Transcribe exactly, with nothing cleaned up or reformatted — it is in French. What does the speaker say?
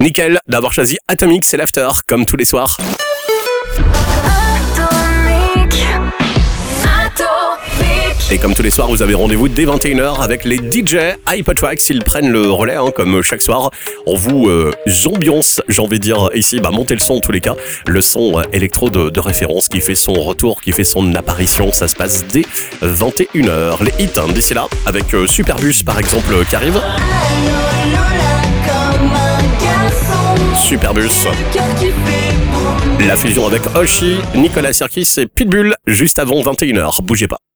Nickel d'avoir choisi Atomic, c'est l'after, comme tous les soirs. Et comme tous les soirs, vous avez rendez-vous dès vingt et une heures avec les D J Hypertracks. Ils prennent le relais, hein, comme chaque soir. On vous euh, ambiance, j'ai envie de dire, ici, bah, montez le son en tous les cas. Le son euh, électro de, de référence qui fait son retour, qui fait son apparition. Ça se passe dès vingt et une heures. Les hits, hein, d'ici là, avec euh, Superbus, par exemple, euh, qui arrive. Superbus. La fusion avec Oshi, Nicolas Sirkis et Pitbull, juste avant vingt et une heures. Bougez pas.